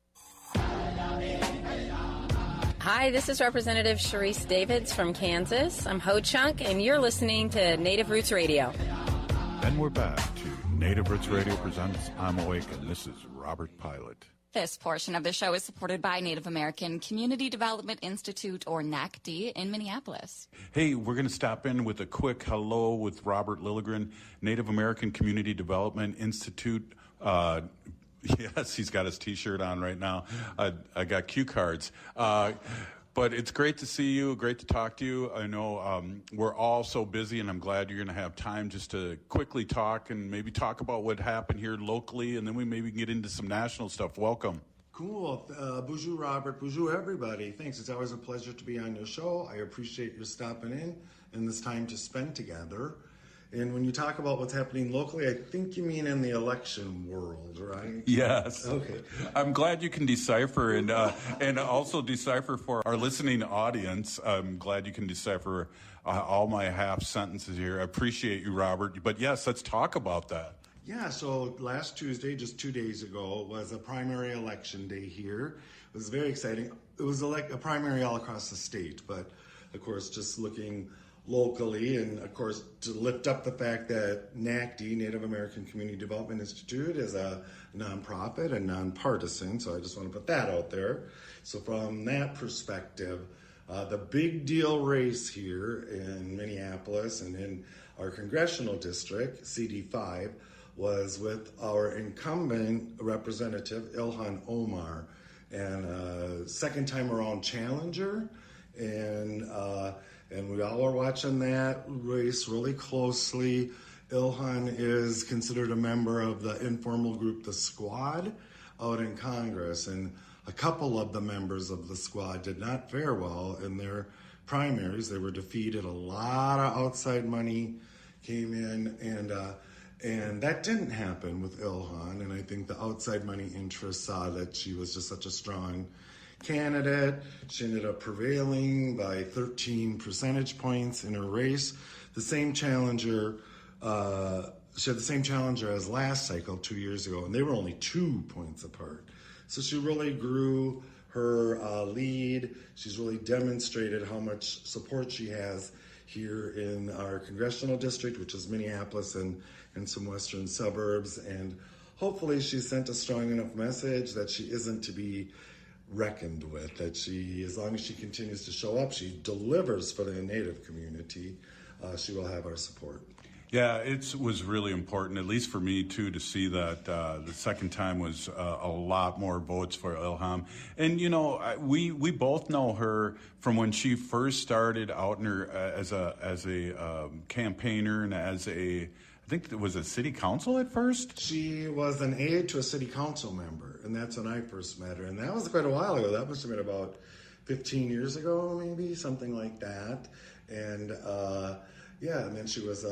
[SPEAKER 8] Hi, this is Representative Sharice Davids from Kansas. I'm Ho Chunk, and you're listening to Native Roots Radio.
[SPEAKER 24] Then we're back to Native Roots Radio presents I'm Awake, and this is Robert Pilot.
[SPEAKER 25] This portion of the show is supported by Native American Community Development Institute, or N A C D, in Minneapolis.
[SPEAKER 24] Hey, we're going to stop in with a quick hello with Robert Lilligren, Native American Community Development Institute. Uh, yes, he's got his T-shirt on right now. I, I got cue cards. Uh, But it's great to see you, great to talk to you. I know um, we're all so busy, and I'm glad you're going to have time just to quickly talk and maybe talk about what happened here locally, and then we maybe can get into some national stuff. Welcome.
[SPEAKER 31] Cool. Uh, bonjour, Robert. Bonjour, everybody. Thanks. It's always a pleasure to be on your show. I appreciate your stopping in and this time to spend together. And when you talk about what's happening locally, I think you mean in the election world, right?
[SPEAKER 24] Yes.
[SPEAKER 31] Okay.
[SPEAKER 24] I'm glad you can decipher and uh, and also decipher for our listening audience. I'm glad you can decipher uh, all my half sentences here. I appreciate you, Robert. But yes, let's talk about that.
[SPEAKER 31] Yeah, so last Tuesday, just two days ago, was a primary election day here. It was very exciting. It was like a primary all across the state, but of course, just looking locally, and of course, to lift up the fact that N A C D, Native American Community Development Institute, is a nonprofit and nonpartisan, so I just want to put that out there. So from that perspective, uh, the big deal race here in Minneapolis and in our congressional district, C D five, was with our incumbent representative, Ilhan Omar, and uh, second time around challenger, and uh, and we all are watching that race really closely. Ilhan is considered a member of the informal group, the Squad, out in Congress, and a couple of the members of the Squad did not fare well in their primaries. They were defeated. A lot of outside money came in, and uh, and that didn't happen with Ilhan, and I think the outside money interests saw that she was just such a strong candidate. She ended up prevailing by thirteen percentage points in her race. The same challenger, uh, she had the same challenger as last cycle two years ago, and they were only two points apart. So she really grew her uh, lead. She's really demonstrated how much support she has here in our congressional district, which is Minneapolis and, and some western suburbs. And hopefully she sent a strong enough message that she isn't to be reckoned with, that she, as long as she continues to show up, she delivers for the Native community, uh, she will have our support.
[SPEAKER 24] Yeah, it was really important, at least for me, too, to see that uh, the second time was uh, a lot more votes for Ilhan. And, you know, we we both know her from when she first started out in her uh, as a as a um, campaigner and as a, I think it was a city council at first?
[SPEAKER 31] She was an aide to a city council member, and that's when I first met her. And that was quite a while ago. That must have been about fifteen years ago, maybe, something like that. And, uh, yeah, and then she was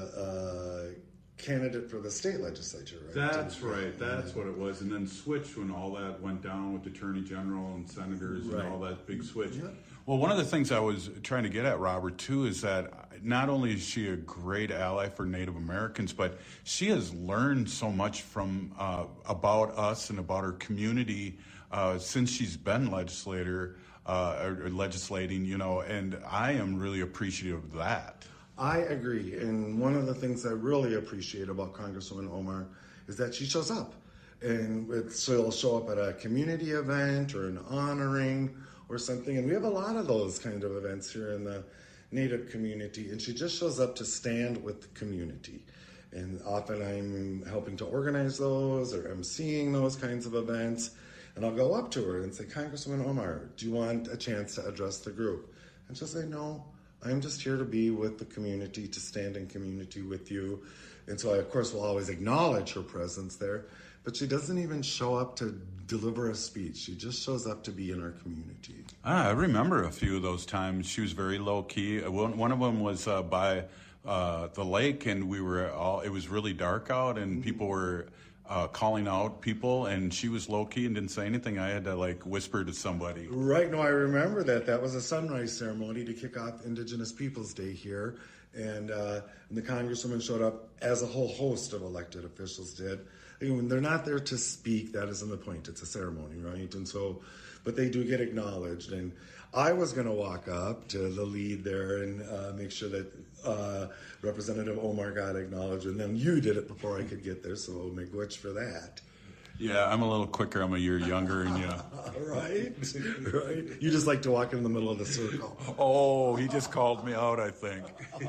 [SPEAKER 31] a, a candidate for the state legislature, right?
[SPEAKER 24] That's right. That's what it was. And then switched when all that went down with the Attorney General and senators right. and all that big switch. Yeah. Well, one of the things I was trying to get at, Robert, too, is that not only is she a great ally for Native Americans, but she has learned so much from uh, about us and about her community uh, since she's been legislator uh, or, or legislating, you know, and I am really appreciative of that.
[SPEAKER 31] I agree, and one of the things I really appreciate about Congresswoman Omar is that she shows up, and it, she'll show up at a community event or an honoring or something, and we have a lot of those kind of events here in the Native community, and she just shows up to stand with the community. And often I'm helping to organize those or emceeing those kinds of events, and I'll go up to her and say, Congresswoman Omar, do you want a chance to address the group? And she'll say, no. I'm just here to be with the community, to stand in community with you. And so I, of course, will always acknowledge her presence there, but she doesn't even show up to deliver a speech. She just shows up to be in our community.
[SPEAKER 24] Ah, I remember a few of those times. She was very low-key. One, one of them was uh, by uh, the lake, and we were all, it was really dark out, and mm-hmm. people were Uh, calling out people, and she was low-key and didn't say anything. I had to, like, whisper to somebody.
[SPEAKER 31] Right, no, I remember that. That was a sunrise ceremony to kick off Indigenous Peoples Day here, and, uh, and the Congresswoman showed up, as a whole host of elected officials did. I mean, they're not there to speak, that isn't the point. It's a ceremony, right? And so, but they do get acknowledged, and I was going to walk up to the lead there and uh, make sure that uh, Representative Omar got acknowledged, and then you did it before I could get there, so miigwech for that.
[SPEAKER 24] Yeah, I'm a little quicker. I'm a year younger, and yeah.
[SPEAKER 31] Right, right. You just like to walk in the middle of the circle.
[SPEAKER 24] Oh, he just called me out, I think.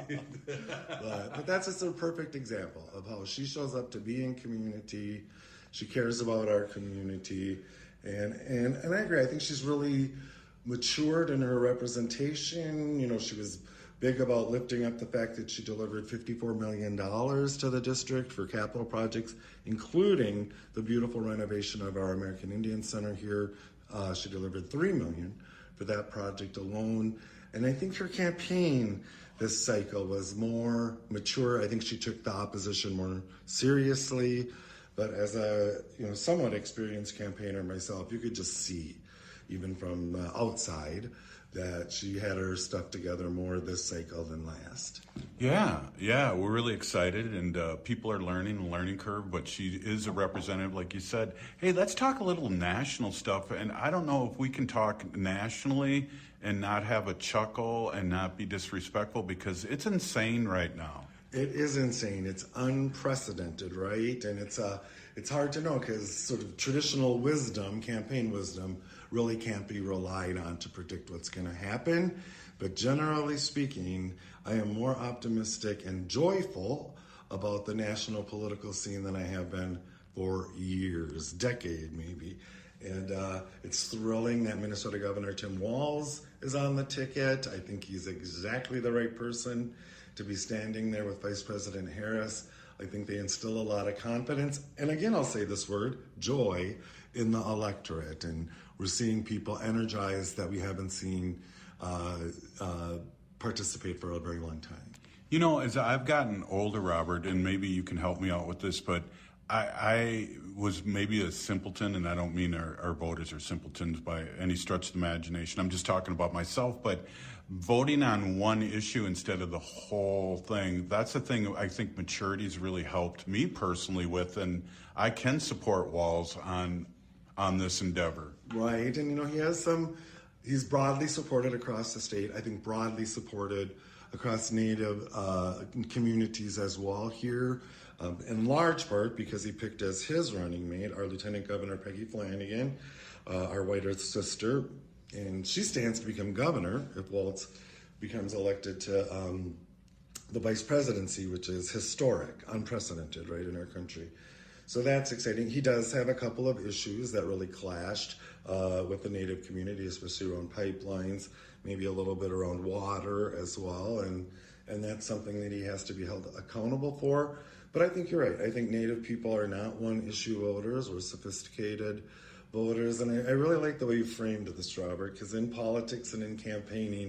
[SPEAKER 31] but, but that's just a perfect example of how she shows up to be in community. She cares about our community, and and and I agree. I think she's really matured in her representation. You know, she was big about lifting up the fact that she delivered fifty-four million dollars to the district for capital projects, including the beautiful renovation of our American Indian Center here. Uh, she delivered three million dollars for that project alone. And I think her campaign this cycle was more mature. I think she took the opposition more seriously. But as a you know somewhat experienced campaigner myself, you could just see even from uh, outside, that she had her stuff together more this cycle than last.
[SPEAKER 24] Yeah, yeah, we're really excited, and uh, people are learning, the learning curve, but she is a representative, like you said. Hey, let's talk a little national stuff, and I don't know if we can talk nationally and not have a chuckle and not be disrespectful, because it's insane right now.
[SPEAKER 31] It is insane. It's unprecedented, right? And it's uh, it's hard to know because sort of traditional wisdom, campaign wisdom, really can't be relied on to predict what's going to happen. But generally speaking, I am more optimistic and joyful about the national political scene than I have been for years, decade maybe. And uh, it's thrilling that Minnesota Governor Tim Walz is on the ticket. I think he's exactly the right person to be standing there with Vice President Harris. I think they instill a lot of confidence. And again, I'll say this word, joy, in the electorate. And we're seeing people energized that we haven't seen uh, uh, participate for a very long time.
[SPEAKER 24] You know, as I've gotten older, Robert, and maybe you can help me out with this, but I, I was maybe a simpleton, and I don't mean our, our voters are simpletons by any stretch of the imagination. I'm just talking about myself, but voting on one issue instead of the whole thing, that's the thing I think maturity's really helped me personally with, and I can support Walz on on this endeavor.
[SPEAKER 31] Right, and you know, he has some, he's broadly supported across the state, I think broadly supported across Native uh, communities as well here, um, in large part because he picked as his running mate our Lieutenant Governor Peggy Flanagan, uh, our White Earth sister, and she stands to become governor if Walz becomes elected to um, the vice presidency, which is historic, unprecedented, right, in our country. So that's exciting. He does have a couple of issues that really clashed uh, with the Native community, especially around pipelines, maybe a little bit around water as well, and and that's something that he has to be held accountable for. But I think you're right. I think Native people are not one-issue voters or sophisticated voters, and I, I really like the way you framed this, Robert, because in politics and in campaigning,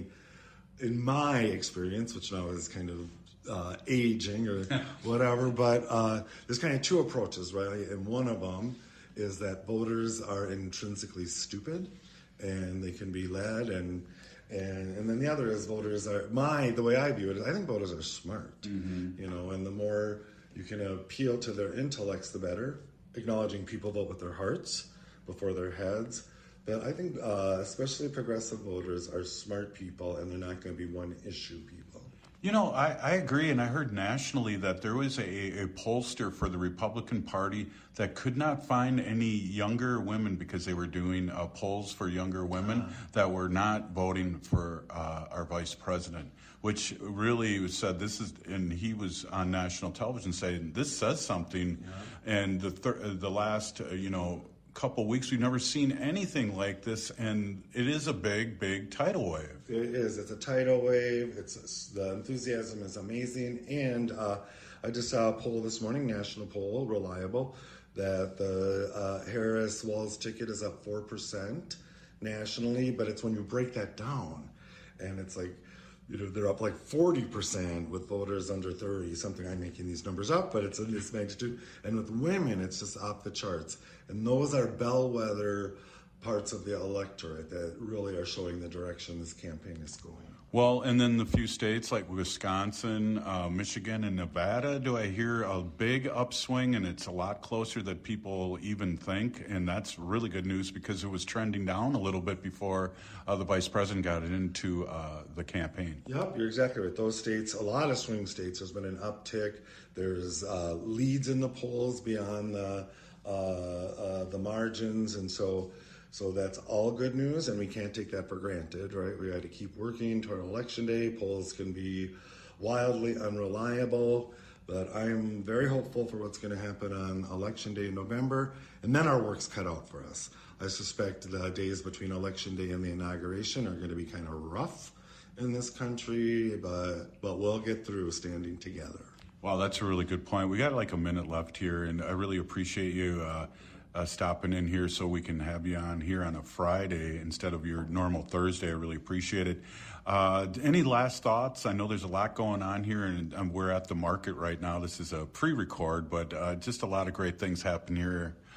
[SPEAKER 31] in my experience, which now is kind of uh, aging or whatever, but uh, there's kind of two approaches, right? And one of them is that voters are intrinsically stupid, and they can be led, and and and then the other is voters are my the way I view it is I think voters are smart, mm-hmm. you know, and the more you can appeal to their intellects, the better. Acknowledging people vote with their hearts before their heads. But I think uh, especially progressive voters are smart people, and they're not going to be one-issue people.
[SPEAKER 24] You know, I, I agree, and I heard nationally that there was a, a pollster for the Republican Party that could not find any younger women because they were doing uh, polls for younger women uh, that were not voting for uh, our vice president, which really said this is, and he was on national television saying this says something, yeah. and the thir- the last, uh, you know, couple weeks we've never seen anything like this, and it is a big big tidal wave.
[SPEAKER 31] It is. It's a tidal wave. It's the enthusiasm is amazing, and uh, I just saw a poll this morning, national poll, reliable, that the uh, Harris Walz ticket is up four percent nationally, but it's when you break that down, and it's like, you know, they're up like forty percent with voters under thirty, something. I'm making these numbers up, but it's in this magnitude. And with women, it's just off the charts. And those are bellwether parts of the electorate that really are showing the direction this campaign is going.
[SPEAKER 24] Well, and then the few states like Wisconsin, uh, Michigan, and Nevada, do I hear a big upswing, and it's a lot closer than people even think, and that's really good news because it was trending down a little bit before uh, the vice president got into uh, the campaign.
[SPEAKER 31] Yep, you're exactly right. Those states, a lot of swing states, there's been an uptick. There's uh, leads in the polls beyond the uh, uh, the margins, and so. So that's all good news, and we can't take that for granted, right? We got to keep working toward election day. Polls can be wildly unreliable, but I'm very hopeful for what's going to happen on election day in November, and then our work's cut out for us. I suspect the days between election day and the inauguration are going to be kind of rough in this country, but, but we'll get through standing together.
[SPEAKER 24] Wow, that's a really good point. We got like a minute left here, and I really appreciate you uh, Uh, stopping in here so we can have you on here on a Friday instead of your normal Thursday. I really appreciate it. Uh, any last thoughts? I know there's a lot going on here, and um, we're at the market right now. This is a pre-record, but uh, just a lot of great things happen here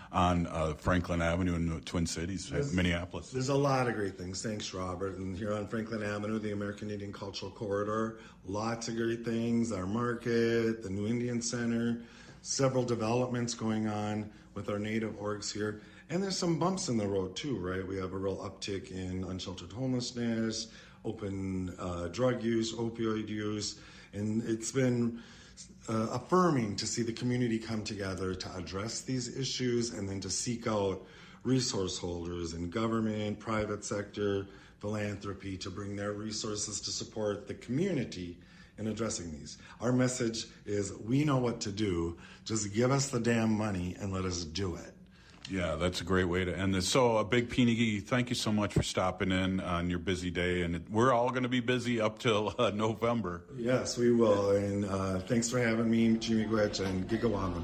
[SPEAKER 24] on uh, Franklin Avenue in the Twin Cities,
[SPEAKER 31] There's,
[SPEAKER 24] Minneapolis?
[SPEAKER 31] There's a lot of great things. Thanks, Robert. And here on Franklin Avenue, the American Indian Cultural Corridor, lots of great things. Our market, the New Indian Center, several developments going on with our native orgs here. And there's some bumps in the road too, right? We have a real uptick in unsheltered homelessness, open uh, drug use, opioid use, and it's been uh, affirming to see the community come together to address these issues and then to seek out resource holders in government, private sector, philanthropy to bring their resources to support the community in addressing these. Our message is we know what to do, just give us the damn money and let us do it.
[SPEAKER 24] Yeah, that's a great way to end this. So, a big Pinigi, thank you so much for stopping in on your busy day. And we're all going to be busy up till uh, November.
[SPEAKER 31] Yes, we will. And uh, thanks for having me, Jimmy Gwetch and Gigawaman.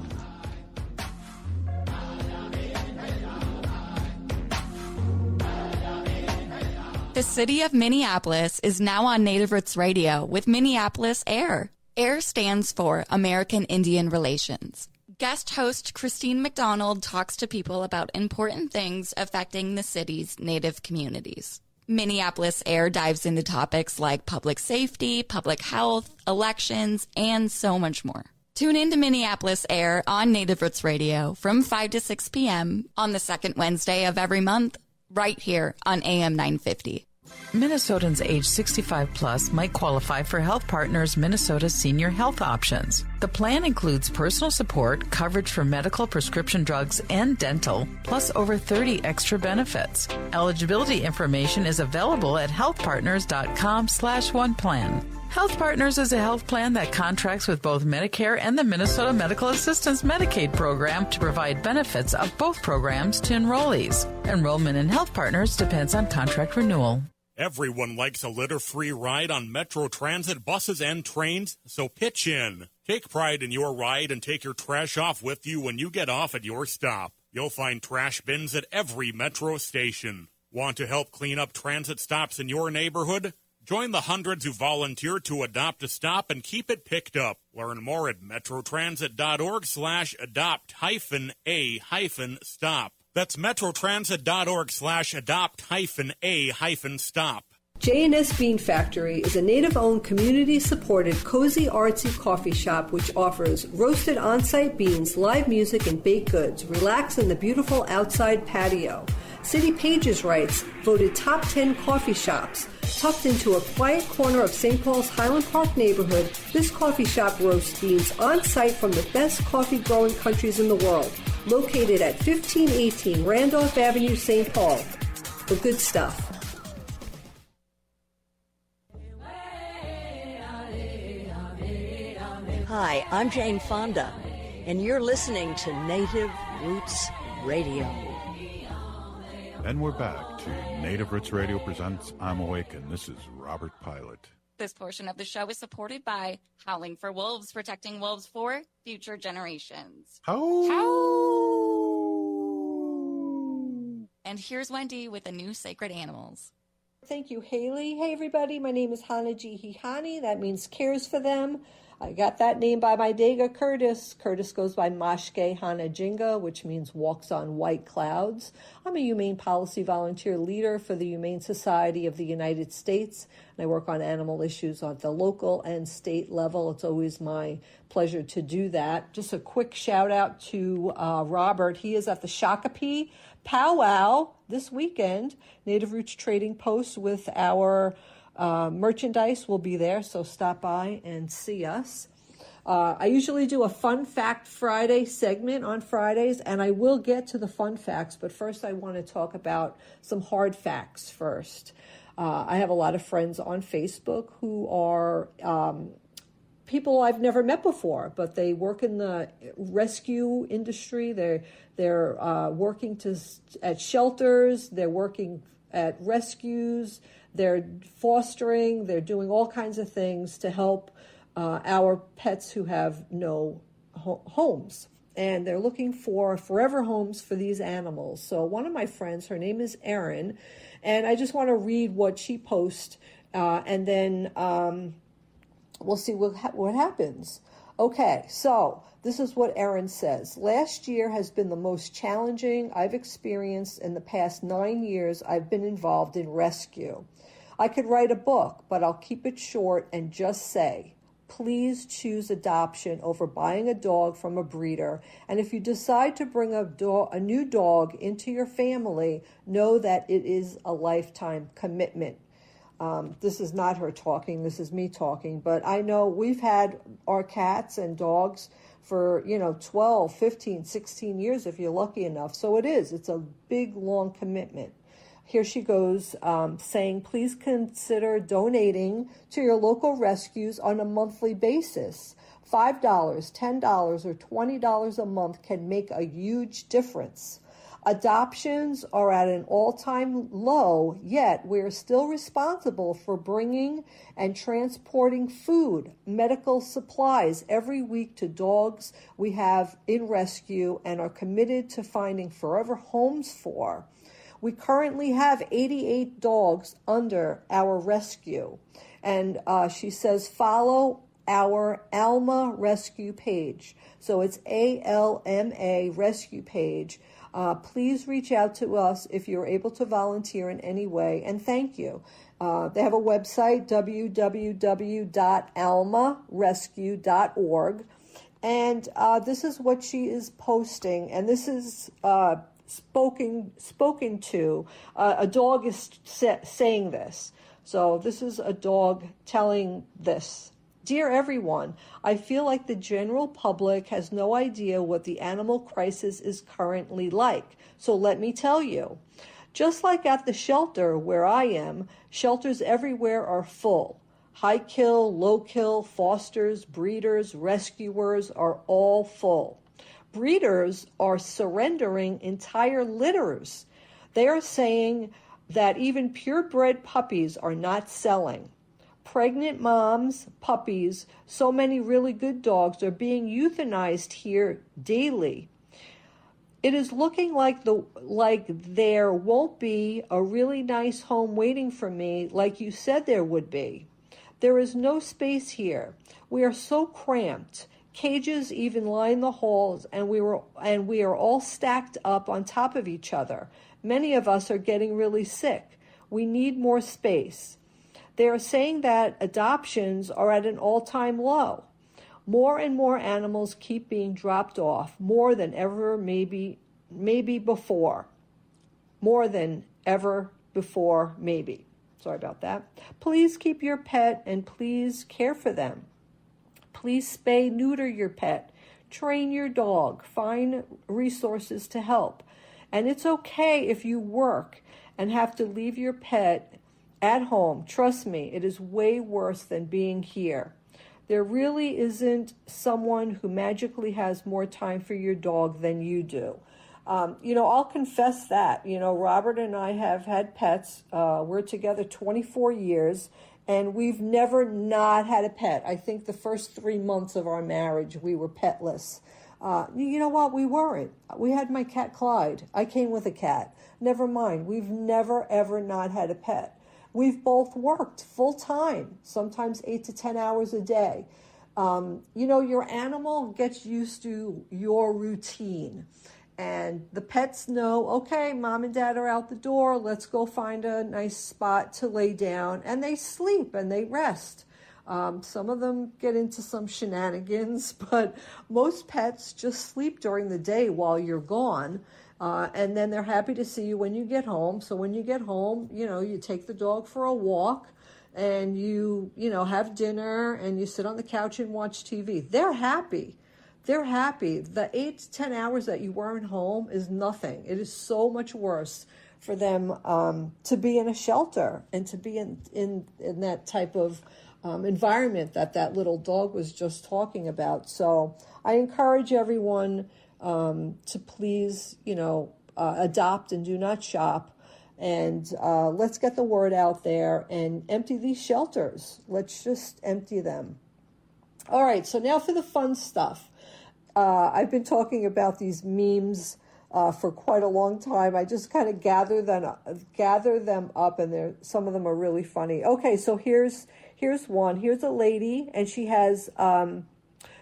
[SPEAKER 25] The city of Minneapolis is now on Native Roots Radio with Minneapolis AIR. AIR stands for American Indian Relations. Guest host Christine McDonald talks to people about important things affecting the city's Native communities. Minneapolis AIR dives into topics like public safety, public health, elections, and so much more. Tune in to Minneapolis AIR on Native Roots Radio from five to six p.m. on the second Wednesday of every month, right here on A M nine fifty.
[SPEAKER 2] Minnesotans age sixty-five plus might qualify for Health Partners Minnesota Senior Health Options. The plan includes personal support, coverage for medical, prescription drugs, and dental, plus over thirty extra benefits. Eligibility information is available at healthpartners.com slash one plan. Health Partners is a health plan that contracts with both Medicare and the Minnesota Medical Assistance Medicaid program to provide benefits of both programs to enrollees. Enrollment in Health Partners depends on contract renewal.
[SPEAKER 4] Everyone likes a litter-free ride on Metro Transit buses and trains, so pitch in. Take pride in your ride and take your trash off with you when you get off at your stop. You'll find trash bins at every Metro station. Want to help clean up transit stops in your neighborhood? Join the hundreds who volunteer to adopt a stop and keep it picked up. Learn more at metrotransit.org slash adopt hyphen a hyphen stop. That's metrotransit.org slash adopt hyphen a hyphen stop.
[SPEAKER 5] J and S Bean Factory is a native-owned, community-supported, cozy, artsy coffee shop which offers roasted on-site beans, live music, and baked goods. Relax in the beautiful outside patio. City Pages writes, voted top ten coffee shops. Tucked into a quiet corner of Saint Paul's Highland Park neighborhood, this coffee shop roasts beans on-site from the best coffee-growing countries in the world. Located at fifteen eighteen Randolph Avenue, Saint Paul. The good stuff.
[SPEAKER 6] Hi, I'm Jane Fonda, and you're listening to Native Roots Radio.
[SPEAKER 24] And we're back to Native Roots Radio presents I'm Awake, and this is Robert Pilot.
[SPEAKER 25] This portion of the show is supported by Howling for Wolves, protecting wolves for future generations.
[SPEAKER 24] How?
[SPEAKER 25] How? And here's Wendy with the new Sacred Animals.
[SPEAKER 5] Thank you, Haley. Hey, everybody. My name is Hanaji Hihani. That means cares for them. I got that name by my Dega Curtis. Curtis goes by Mashke Hanajinga, which means walks on white clouds. I'm a humane policy volunteer leader for the Humane Society of the United States, and I work on animal issues at the local and state level. It's always my pleasure to do that. Just a quick shout out to uh, Robert. He is at the Shakopee Powwow this weekend. Native Roots Trading Post with our Uh, merchandise will be there, so stop by and see us. Uh, I usually do a Fun Fact Friday segment on Fridays, and I will get to the fun facts, but first I want to talk about some hard facts first. Uh, I have a lot of friends on Facebook who are um, people I've never met before, but they work in the rescue industry. They're, they're uh, working to at shelters. They're working at rescues. They're fostering, they're doing all kinds of things to help uh, our pets who have no ho- homes. And they're looking for forever homes for these animals. So one of my friends, her name is Erin, and I just want to read what she posts, uh, and then um, we'll see what, ha- what happens. Okay, so this is what Erin says. Last year has been the most challenging I've experienced in the past nine years I've been involved in rescue. I could write a book, but I'll keep it short and just say, please choose adoption over buying a dog from a breeder. And if you decide to bring a, do- a new dog into your family, know that it is a lifetime commitment. Um, this is not her talking, this is me talking, but I know we've had our cats and dogs for, you know, twelve, fifteen, sixteen years if you're lucky enough. So it is, it's a big, long commitment. Here she goes, um, saying, please consider donating to your local rescues on a monthly basis. five dollars, ten dollars, or twenty dollars a month can make a huge difference. Adoptions are at an all-time low, yet we're still responsible for bringing and transporting food, medical supplies every week to dogs we have in rescue and are committed to finding forever homes for. We currently have eighty-eight dogs under our rescue. And uh, she says, follow our Alma Rescue page. So it's A L M A Rescue page. Uh, please reach out to us if you're able to volunteer in any way, and thank you. Uh, they have a website, w w w dot alma rescue dot org, and uh, this is what she is posting, and this is uh, spoken spoken to. Uh, a dog is sa- saying this, so this is a dog telling this. Dear everyone, I feel like the general public has no idea what the animal crisis is currently like. So let me tell you. Just like at the shelter where I am, shelters everywhere are full. High kill, low kill, fosters, breeders, rescuers are all full. Breeders are surrendering entire litters. They are saying that even purebred puppies are not selling. Pregnant moms, puppies, so many really good dogs are being euthanized here daily. It is looking like the like there won't be a really nice home waiting for me like you said there would be. There is no space here. We are so cramped. Cages even line the halls, and we were and we are all stacked up on top of each other. Many of us are getting really sick. We need more space. They are saying that adoptions are at an all-time low. More and more animals keep being dropped off, more than ever maybe, maybe before. More than ever before, maybe. Sorry about that. Please keep your pet and please care for them. Please spay, neuter your pet. Train your dog. Find resources to help. And it's okay if you work and have to leave your pet at home. Trust me, it is way worse than being here. There really isn't someone who magically has more time for your dog than you do. Um, you know, I'll confess that. You know, Robert and I have had pets. Uh, we're together twenty-four years, and we've never not had a pet. I think the first three months of our marriage, we were petless. Uh, you know what? We weren't. We had my cat Clyde. I came with a cat. Never mind. We've never, ever not had a pet. We've both worked full time, sometimes eight to ten hours a day. Um, you know, your animal gets used to your routine. And the pets know, okay, mom and dad are out the door. Let's go find a nice spot to lay down. And they sleep and they rest. Um, some of them get into some shenanigans, but most pets just sleep during the day while you're gone. Uh, and then they're happy to see you when you get home. So when you get home, you know, you take the dog for a walk and you, you know, have dinner and you sit on the couch and watch T V. They're happy. They're happy. The eight to ten hours that you weren't home is nothing. It is so much worse for them um, to be in a shelter and to be in, in, in that type of um, environment that that little dog was just talking about. So I encourage everyone Um, to please, you know, uh, adopt and do not shop. And uh, let's get the word out there and empty these shelters. Let's just empty them. All right, so now for the fun stuff. Uh, I've been talking about these memes uh, for quite a long time. I just kind of gather them, gather them up, and they're, some of them are really funny. Okay, so here's here's one. Here's a lady, and she has... Um,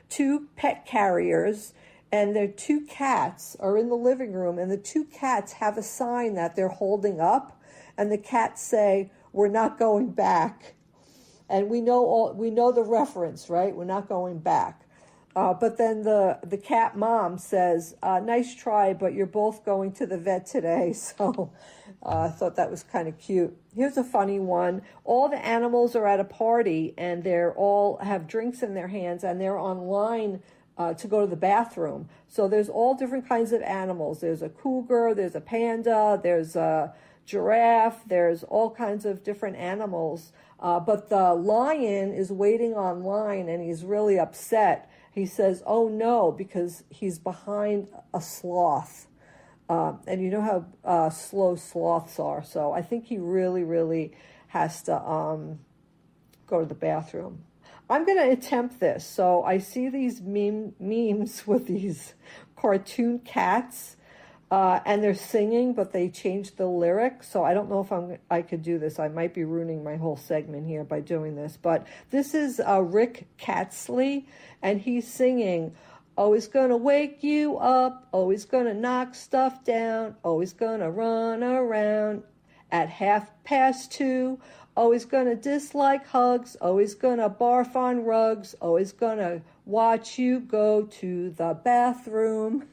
[SPEAKER 5] two pet carriers, and their two cats are in the living room, and the two cats have a sign that they're holding up, and the cats say, "We're not going back." And we know all we know the reference, right? We're not going back. Uh, but then the, the cat mom says, uh, nice try, but you're both going to the vet today. So uh, I thought that was kind of cute. Here's a funny one. All the animals are at a party, and they're all have drinks in their hands, and they're online uh, to go to the bathroom. So there's all different kinds of animals. There's a cougar, there's a panda, there's a giraffe, there's all kinds of different animals. Uh, but the lion is waiting online, and he's really upset. He says, oh no, because he's behind a sloth. Uh, and you know how uh, slow sloths are. So I think he really, really has to um, go to the bathroom. I'm going to attempt this. So I see these meme, memes with these cartoon cats, uh, and they're singing, but they changed the lyrics. So I don't know if I'm, I could do this. I might be ruining my whole segment here by doing this. But this is uh, Rick Catsley, and he's singing, always gonna wake you up, always gonna knock stuff down, always gonna run around at half past two, always gonna dislike hugs, always gonna barf on rugs, always gonna watch you go to the bathroom.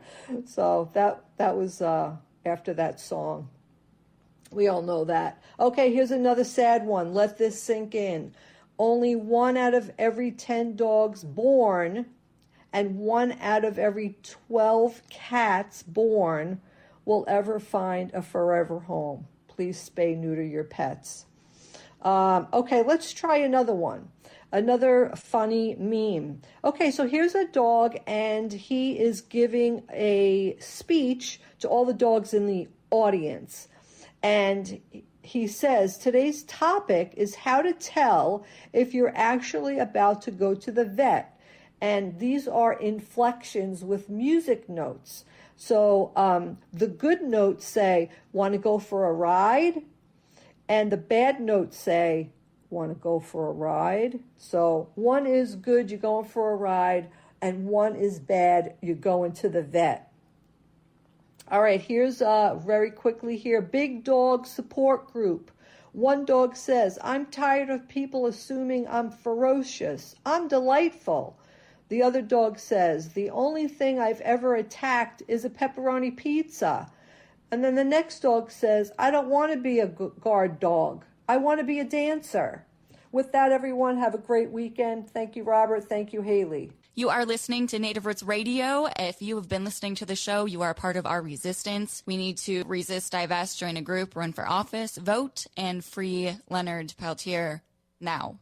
[SPEAKER 5] So that that was uh, after that song. We all know that. Okay, here's another sad one. Let this sink in. Only one out of every ten dogs born and one out of every twelve cats born will ever find a forever home. Please spay, neuter your pets. Um, okay, let's try another one. Another funny meme. Okay, so here's a dog, and he is giving a speech to all the dogs in the audience. And he says, today's topic is how to tell if you're actually about to go to the vet. And these are inflections with music notes. So um, the good notes say, want to go for a ride? And the bad notes say, want to go for a ride? So one is good, you're going for a ride, and one is bad, you're going to the vet. All right, here's uh, very quickly here, Big Dog Support Group. One dog says, I'm tired of people assuming I'm ferocious. I'm delightful. The other dog says, the only thing I've ever attacked is a pepperoni pizza. And then the next dog says, I don't want to be a guard dog. I want to be a dancer. With that, everyone, have a great weekend. Thank you, Robert. Thank you, Haley.
[SPEAKER 25] You are listening to Native Roots Radio. If you have been listening to the show, you are part of our resistance. We need to resist, divest, join a group, run for office, vote, and free Leonard Peltier now.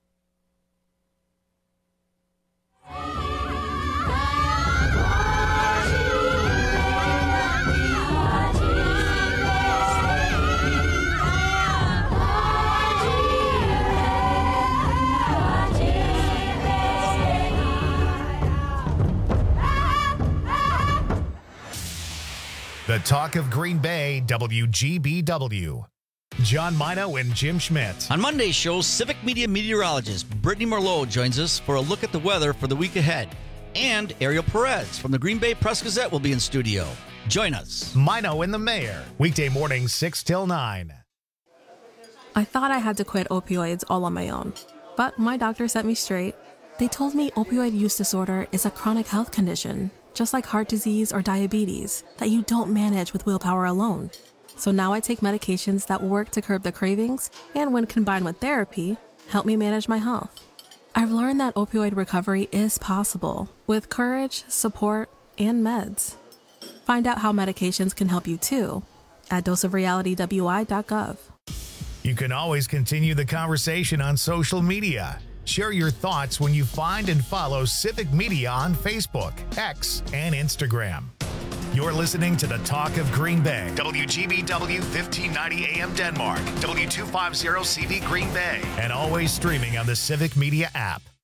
[SPEAKER 1] The Talk of Green Bay, W G B W. John Mino and Jim Schmidt.
[SPEAKER 3] On Monday's show, Civic Media meteorologist Brittany Merlot joins us for a look at the weather for the week ahead. And Ariel Perez from the Green Bay Press-Gazette will be in studio. Join us.
[SPEAKER 1] Mino and the Mayor, weekday mornings six till nine.
[SPEAKER 7] I thought I had to quit opioids all on my own, but my doctor set me straight. They told me opioid use disorder is a chronic health condition, just like heart disease or diabetes, that you don't manage with willpower alone. So now I take medications that work to curb the cravings and, when combined with therapy, help me manage my health. I've learned that opioid recovery is possible with courage, support, and meds. Find out how medications can help you too at dose of reality w i dot gov.
[SPEAKER 1] You can always continue the conversation on social media. Share your thoughts when you find and follow Civic Media on Facebook, X, and Instagram. You're listening to the Talk of Green Bay, W G B W fifteen ninety A M Denmark, W two fifty C V Green Bay, and always streaming on the Civic Media app.